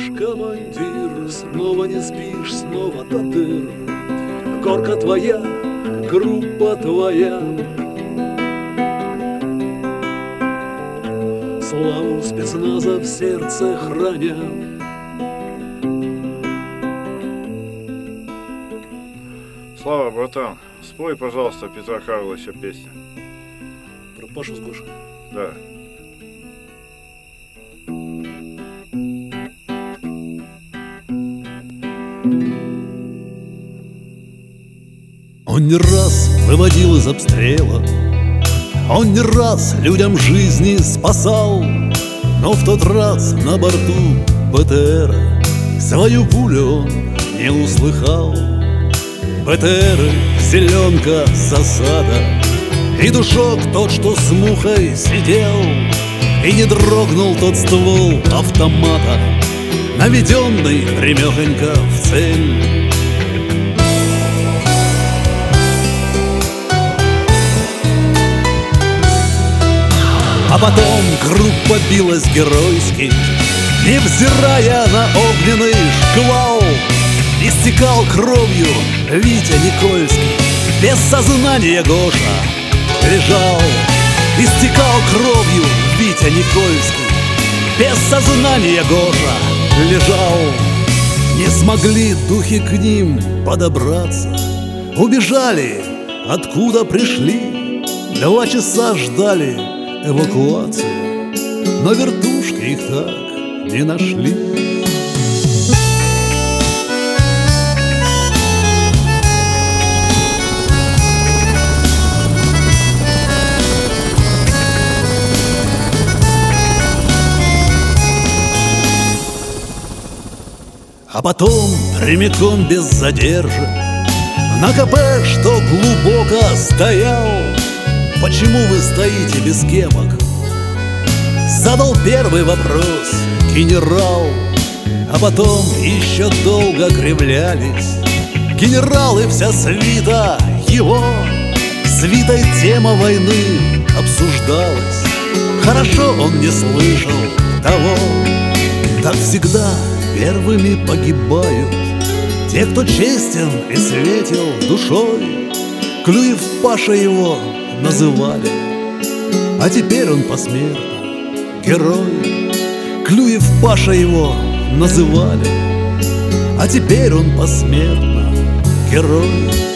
командир, снова не спишь, снова до дыр. Горка твоя, группа твоя, славу спецназа в сердце храня. Слава, братан, спой, пожалуйста, Петра Карловича песню. Про Пашу с Гошей. Да. Он не раз выводил из обстрела, он не раз людям жизни спасал, но в тот раз на борту БТРа свою пулю он не услыхал. БТРы, зеленка, засада, и душок тот, что с мухой сидел, и не дрогнул тот ствол автомата, наведенный прямехонько в цель. А потом группа билась геройски, невзирая на огненный шквал. Истекал кровью Витя Никольский, без сознания Гоша лежал. Истекал кровью Витя Никольский, без сознания Гоша лежал. Не смогли духи к ним подобраться, убежали, откуда пришли. 2 часа ждали эвакуации, но вертушки их так не нашли. А потом прямиком без задержек на КП, что глубоко стоял. Почему вы стоите без кепок? Задал первый вопрос генерал. А потом еще долго кривлялись генерал и вся свита его. Свитой тема войны обсуждалась. Хорошо он не слышал того. Так всегда первыми погибают те, кто честен и светил душой. Клюев Паша его называли, а теперь он посмертно герой. Клюев Паша его называли, а теперь он посмертно герой.